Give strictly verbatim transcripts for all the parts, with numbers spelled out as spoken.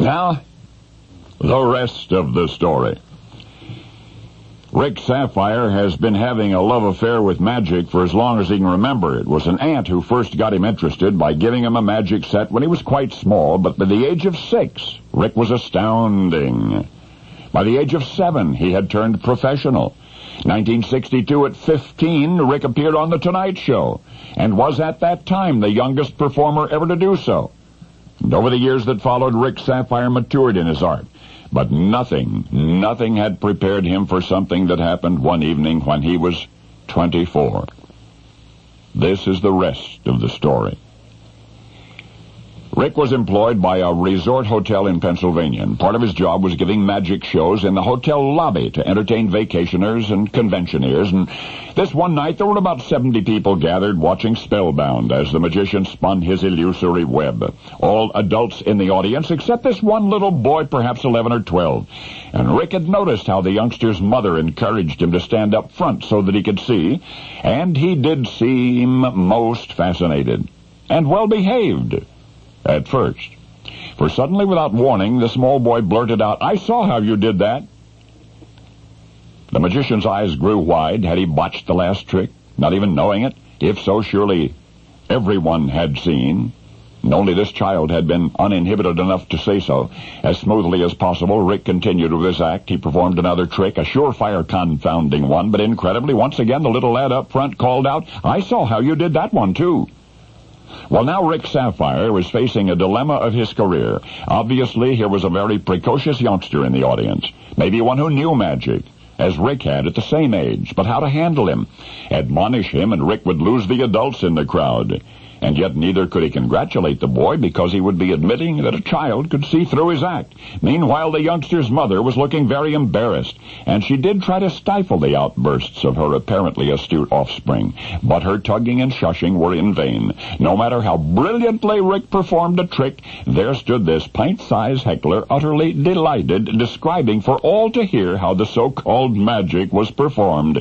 Now, the rest of the story. Rick Sapphire has been having a love affair with magic for as long as he can remember. It was an aunt who first got him interested by giving him a magic set when he was quite small, but by the age of six, Rick was astounding. By the age of seven, he had turned professional. nineteen sixty-two, at fifteen, Rick appeared on The Tonight Show, and was at that time the youngest performer ever to do so. And over the years that followed, Rick Sapphire matured in his art. But nothing, nothing had prepared him for something that happened one evening when he was twenty-four. This is the rest of the story. Rick was employed by a resort hotel in Pennsylvania, and part of his job was giving magic shows in the hotel lobby to entertain vacationers and conventioneers. And this one night, there were about seventy people gathered watching spellbound as the magician spun his illusory web. All adults in the audience, except this one little boy, perhaps eleven or twelve. And Rick had noticed how the youngster's mother encouraged him to stand up front so that he could see, and he did seem most fascinated and well-behaved. At first. For suddenly, without warning, the small boy blurted out, "I saw how you did that." The magician's eyes grew wide. Had he botched the last trick, not even knowing it? If so, surely everyone had seen. And only this child had been uninhibited enough to say so. As smoothly as possible, Rick continued with his act. He performed another trick, a surefire confounding one, but incredibly, once again, the little lad up front called out, "I saw how you did that one, too." Well, now Rick Sapphire was facing a dilemma of his career. Obviously, here was a very precocious youngster in the audience, maybe one who knew magic, as Rick had at the same age. But how to handle him? Admonish him, and Rick would lose the adults in the crowd. And yet neither could he congratulate the boy, because he would be admitting that a child could see through his act. Meanwhile, the youngster's mother was looking very embarrassed, and she did try to stifle the outbursts of her apparently astute offspring. But her tugging and shushing were in vain. No matter how brilliantly Rick performed a trick, there stood this pint-sized heckler, utterly delighted, describing for all to hear how the so-called magic was performed.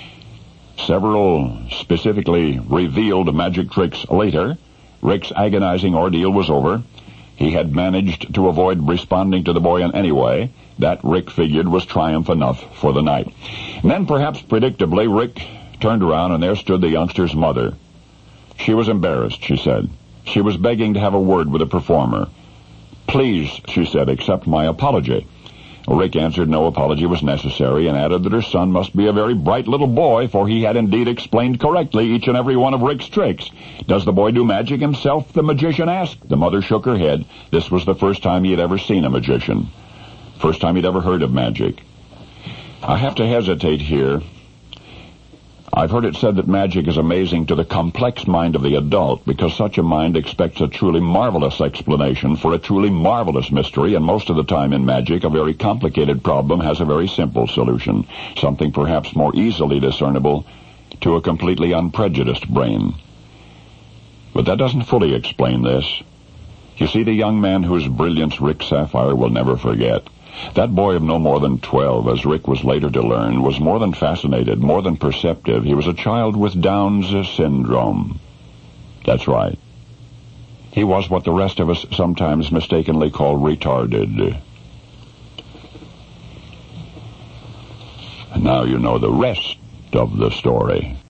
Several specifically revealed magic tricks later, Rick's agonizing ordeal was over. He had managed to avoid responding to the boy in any way. That, Rick figured, was triumph enough for the night. And then, perhaps predictably, Rick turned around, and there stood the youngster's mother. She was embarrassed, she said. She was begging to have a word with the performer. "Please," she said, "accept my apology." Rick answered no apology was necessary, and added that her son must be a very bright little boy, for he had indeed explained correctly each and every one of Rick's tricks. "Does the boy do magic himself?" the magician asked. The mother shook her head. This was the first time he had ever seen a magician. First time he'd ever heard of magic. I have to hesitate here. I've heard it said that magic is amazing to the complex mind of the adult, because such a mind expects a truly marvelous explanation for a truly marvelous mystery, and most of the time in magic, a very complicated problem has a very simple solution, something perhaps more easily discernible to a completely unprejudiced brain. But that doesn't fully explain this. You see, the young man whose brilliance Rick Sapphire will never forget, that boy of no more than twelve, as Rick was later to learn, was more than fascinated, more than perceptive. He was a child with Down's syndrome. That's right. He was what the rest of us sometimes mistakenly call retarded. And now you know the rest of the story.